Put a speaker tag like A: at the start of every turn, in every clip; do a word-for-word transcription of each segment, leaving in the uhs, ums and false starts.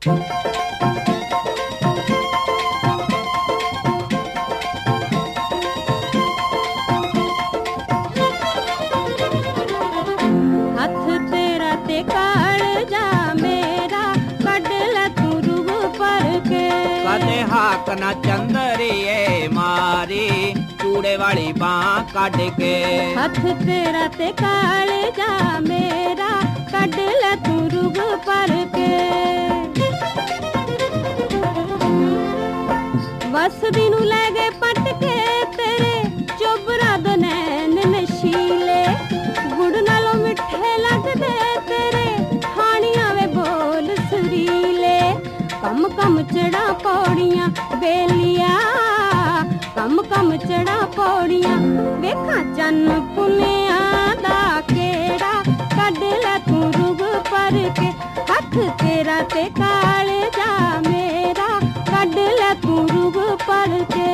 A: हथ तेरा ते कालजा मेरा कड लै तू रूह भर के।
B: कदे हाक ना चंदरिए मारी चूड़े वाली बां कड के।
A: हथ तेरा ते कालजा मेरा कड लै तू रूह भर के। वसदी नू लै गए पट के तेरे चोबरा दो नैन नशीले। गुड़ नालों मिठे लगदे तेरे खानियां वे बोल सुरीले। कम कम चढ़ा पौड़ियां बेलिया कम कम चढ़ा पौड़ियां वेखा चन्न पुनिया दा केड़ा कड लै तू रूह भर के। हथ तेरा ते कालजा मेरा कड लै तू रूह भर के।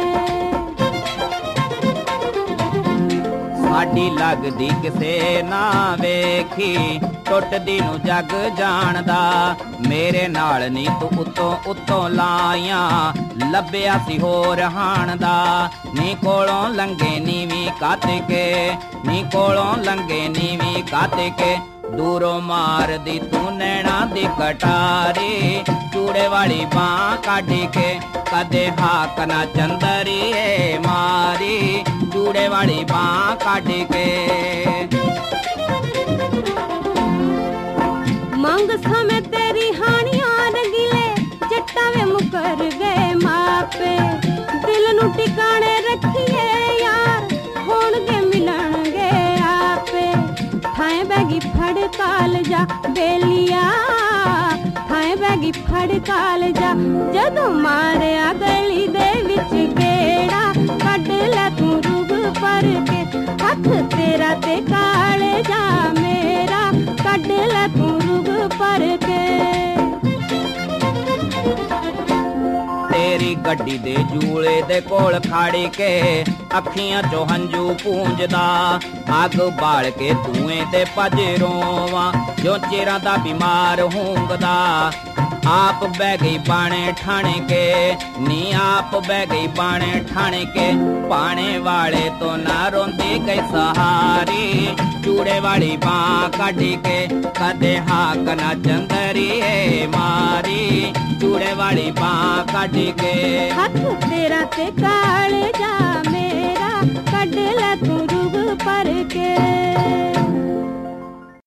B: साडी लगदी किसे ना वेखी टुटदी नू जग जानदा। मेरे नाल नी तू उत्तों उत्तों लाइयां लभ्या सी होर हाण दा। नी कोलों लंघे नीवी कत के नी कोलों लंघे नीवी कत के। दूरों मार दी तू नैना दी कटारी चूड़े वाली बां कढ के। कदे हाक ना चंदरिए मारी चूड़े वाली बां कढ के।
A: मंग समय तेरी हानियां रंगीले जट्टा वे मुकर गए मापे। दिल नू टिकाणे रखिए यार होणगे मिलणगे आपे। थाए बैगी फड़ कालजा बेलिया थाए बैगी फड़ कालजा। जदों मारिया गली दे विच गेड़ा कड लै तू रूह भर के। हथ तेरा ते कालजा मेरा कड लै तू रूह भर के।
B: तेरी गड्डी दे जूले दे कोल खड़ के अखियां चो हंजू पूंजदा। अग बाल के धुएं ते भज रोवां जो चिरां दा बीमार होंगदा। आप बह गई बाणे ठाणे के नी आप बह गई बाणे ठाणे के। पाने वाले तो ना रोंदी गई सहारी चूड़े वाली बां कढ के। कदे हाक ना चंदरिए मारी चूड़े वाली बां कढ के।
A: हथ तेरा ते कालजा मेरा कड लै तू रूह भर के।